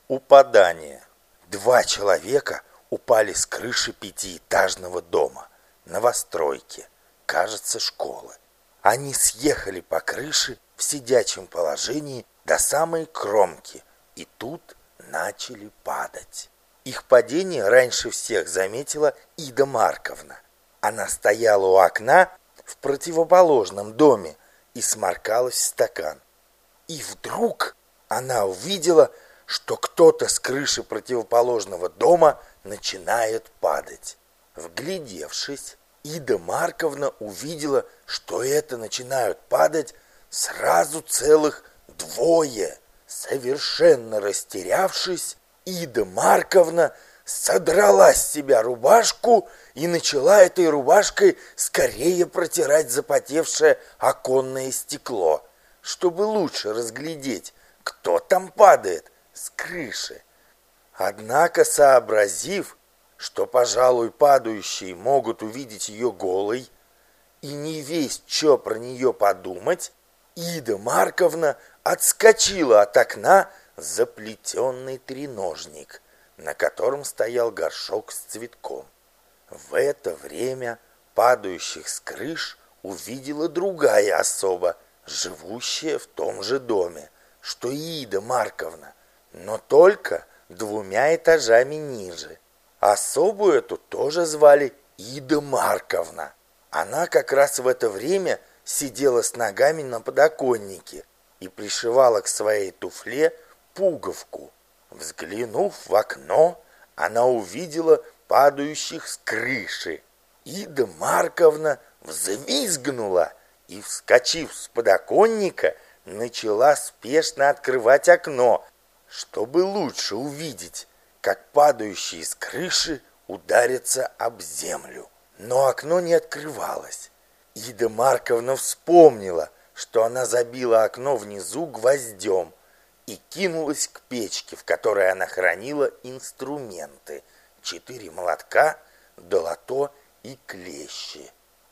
Упадание. Два человека упали с крыши пятиэтажного дома, новостройки, кажется, школы. Они съехали по крыше в сидячем положении до самой кромки и тут начали падать. Их падение раньше всех заметила Ида Марковна. Она стояла у окна в противоположном доме и сморкалась в стакан. И вдруг она увидела, что кто-то с крыши противоположного дома начинает падать. Вглядевшись, Ида Марковна увидела, что это начинают падать сразу целых двое. Совершенно растерявшись, Ида Марковна содрала с себя рубашку и начала этой рубашкой скорее протирать запотевшее оконное стекло, чтобы лучше разглядеть, кто там падает с крыши. Однако, сообразив, что, пожалуй, падающие могут увидеть ее голой и не весть, что про нее подумать, Ида Марковна отскочила от окна за плетеный треножник, на котором стоял горшок с цветком. В это время падающих с крыш увидела другая особа, живущая в том же доме, что и Ида Марковна, но только 2 этажами ниже. Особу эту тоже звали Ида Марковна. Она как раз в это время сидела с ногами на подоконнике и пришивала к своей туфле пуговку. Взглянув в окно, она увидела падающих с крыши. Ида Марковна взвизгнула и, вскочив с подоконника, начала спешно открывать окно, чтобы лучше увидеть, как падающие с крыши ударятся об землю. Но окно не открывалось. Ида Марковна вспомнила, что она забила окно внизу гвоздем и кинулась к печке, в которой она хранила инструменты: 4 молотка, долото и клещи.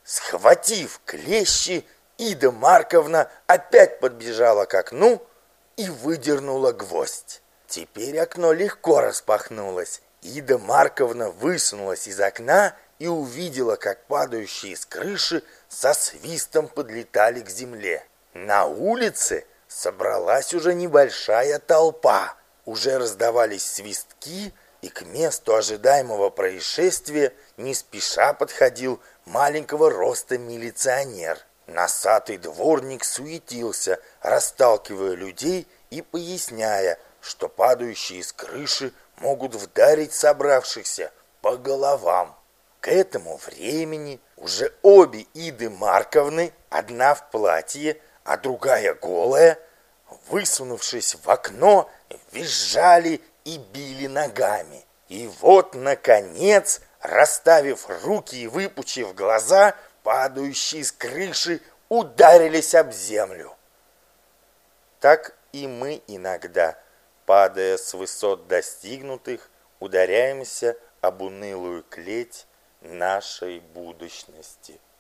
Схватив клещи, Ида Марковна опять подбежала к окну и выдернула гвоздь. Теперь окно легко распахнулось. Ида Марковна высунулась из окна и увидела, как падающие с крыши со свистом подлетали к земле. На улице собралась уже небольшая толпа. Уже раздавались свистки, и к месту ожидаемого происшествия не спеша подходил маленького роста милиционер. Носатый дворник суетился, расталкивая людей и поясняя, что падающие с крыши могут вдарить собравшихся по головам. К этому времени уже обе Иды Марковны, одна в платье, а другая голая, высунувшись в окно, визжали и били ногами. И вот, наконец, расставив руки и выпучив глаза, падающие с крыши ударились об землю. Так и мы иногда, падая с высот достигнутых, ударяемся об унылую клеть нашей будущности.